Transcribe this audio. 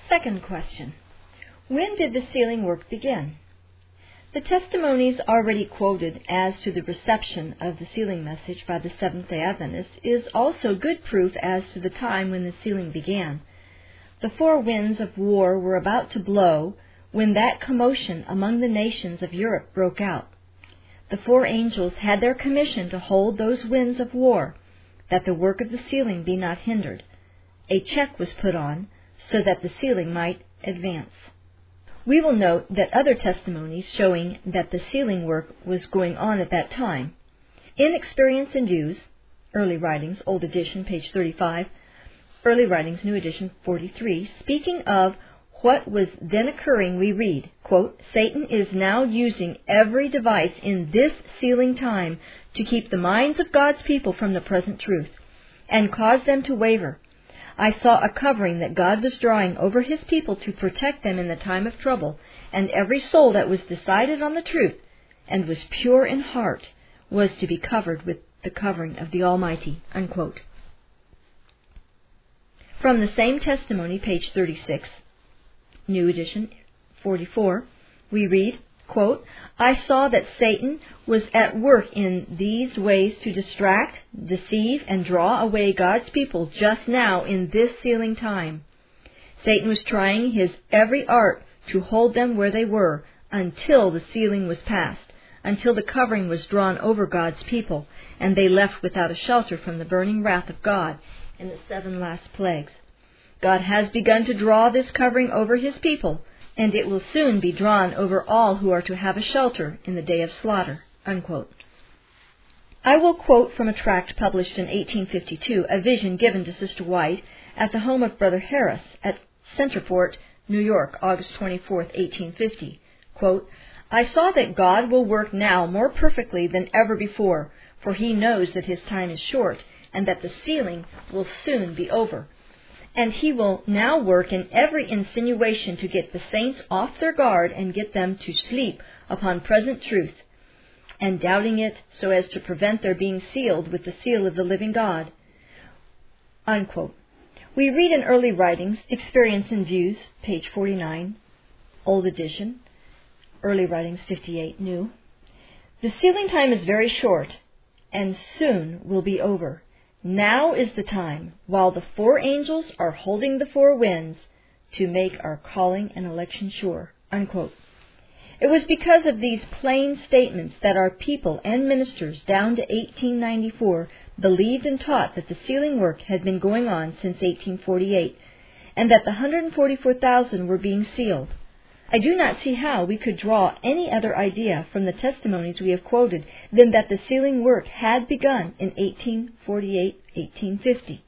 Second question. When did the sealing work begin? The testimonies already quoted as to the reception of the sealing message by the Seventh-day Adventists is also good proof as to the time when the sealing began. The four winds of war were about to blow when that commotion among the nations of Europe broke out. The four angels had their commission to hold those winds of war, that the work of the sealing be not hindered. A check was put on so that the sealing might advance. We will note that other testimonies showing that the sealing work was going on at that time. In Experience and Views, Early Writings, Old Edition, page 35, Early Writings, New Edition, 43, speaking of what was then occurring, we read, quote, Satan is now using every device in this sealing time to keep the minds of God's people from the present truth and cause them to waver. I saw a covering that God was drawing over His people to protect them in the time of trouble, and every soul that was decided on the truth and was pure in heart was to be covered with the covering of the Almighty. Unquote. From the same testimony, page 36, New Edition, 44, we read, quote, I saw that Satan was at work in these ways to distract, deceive, and draw away God's people just now in this sealing time. Satan was trying his every art to hold them where they were until the sealing was passed, until the covering was drawn over God's people, and they left without a shelter from the burning wrath of God in the 7 last plagues. God has begun to draw this covering over His people, and it will soon be drawn over all who are to have a shelter in the day of slaughter. Unquote. I will quote from a tract published in 1852, a vision given to Sister White at the home of Brother Harris at Centerport, New York, August 24, 1850. Quote, I saw that God will work now more perfectly than ever before, for He knows that His time is short, and that the sealing will soon be over. And He will now work in every insinuation to get the saints off their guard and get them to sleep upon present truth, and doubting it so as to prevent their being sealed with the seal of the living God. Unquote. We read in Early Writings, Experience and Views, page 49, Old Edition, Early Writings 58, New. The sealing time is very short, and soon will be over. Now is the time, while the four angels are holding the four winds, to make our calling and election sure. Unquote. It was because of these plain statements that our people and ministers down to 1894 believed and taught that the sealing work had been going on since 1848, and that the 144,000 were being sealed. I do not see how we could draw any other idea from the testimonies we have quoted than that the sealing work had begun in 1848-1850.